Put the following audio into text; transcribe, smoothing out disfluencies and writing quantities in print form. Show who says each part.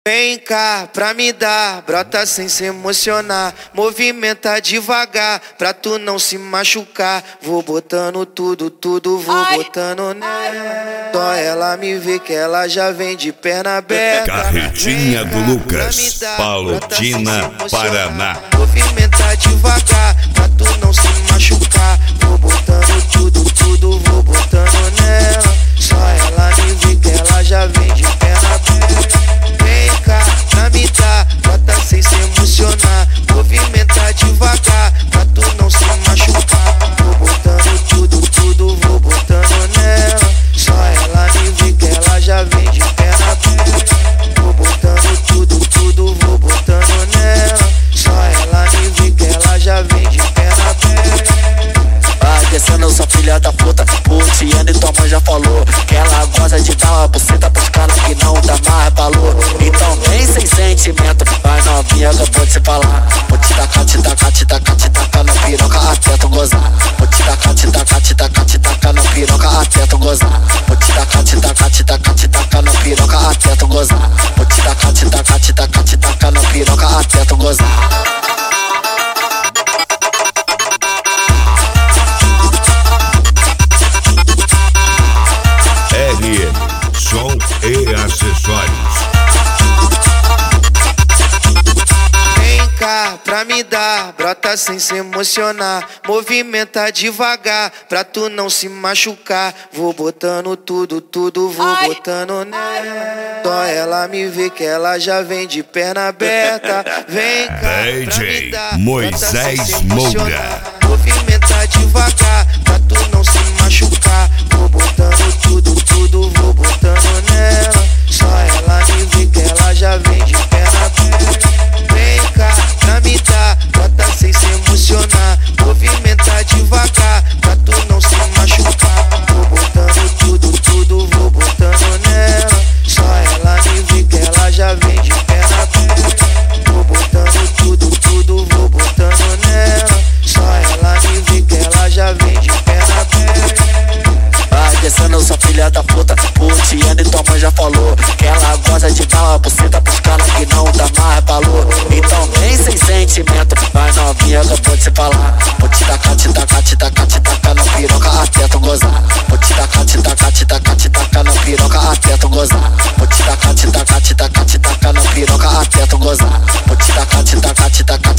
Speaker 1: Vem cá pra me dar, brota sem se emocionar. Movimenta devagar, pra tu não se machucar. Vou botando tudo, vou botando nela. Só ela me vê que ela já vem de perna aberta.
Speaker 2: Carretinha do Lucas, Palotina, Paraná.
Speaker 1: Movimenta devagar, pra tu não se machucar. Vou botando tudo, vou botando nela. Só ela me vê que ela já vem de perna aberta. Vem cá pra me dar, bota sem se emocionar. Movimenta devagar, pra tu não se machucar. Vou botando tudo, vou botando nela. Só ela me vê que ela já vem de perna aberta. Vou botando tudo, vou botando nela. Só ela me vê que ela já vem de perna aberta.
Speaker 3: Vai descendo, sua filha da puta. Putiana e tua mãe já falou que ela gosta de dar uma buceta pros caras que não dá mais valor. Então vem sem sentimento, vai novinha que eu vou te falar. Vou te tacar, te tacar, te tacar, te tacar na piroca até tu gozar. Vou te tacar, te tacar, te tacar, te tacar na piroca até tu gozar. Vou te tacar, te tacar, te tacar, te tacar na piroca até tu gozar. Vou te tacar, te tacar, te tacar, te tacar na piroca até tu gozar.
Speaker 2: RM, som e acessórios.
Speaker 1: Vem cá pra me dar, brota sem se emocionar. Movimenta devagar, pra tu não se machucar. Vou botando tudo, vou botando nela. Só ela me vê que ela já vem de perna aberta. Vem cá pra me
Speaker 2: DJ
Speaker 1: dar,
Speaker 2: Moisés
Speaker 1: brota sem se
Speaker 2: Moura.
Speaker 1: emocionar. Movimenta devagar, pra tu não se machucar. Vou botando tudo, vou botando nela. Só ela me vê que ela já vem de perna aberta. Vem cá pra me dar, brota sem se emocionar. Movimenta devagar, pra tu não se machucar. Vou botando tudo, vou botando nela. Só ela me vê que ela já vem de perna aberta. Vou botando tudo, vou botando nela. Só ela me vê que ela já vem de perna aberta.
Speaker 3: Vai descendo, sua filha da puta. Putiana e tua mãe já falou que ela gosta de dar uma buceta pros caras que não dá mais valor. Então vem sem sentimento, vai novinha que eu vou te falar. Vou te tacar, te tacar, te tacar, te tacar na piroca até tu gozar. Vou te tacar, te tacar, te tacar, te tacar na piroca até tu gozar. Vou te tacar, te tacar, te tacar, te tacar na piroca até tu gozar. Vou te tacar, te tacar, te tacar,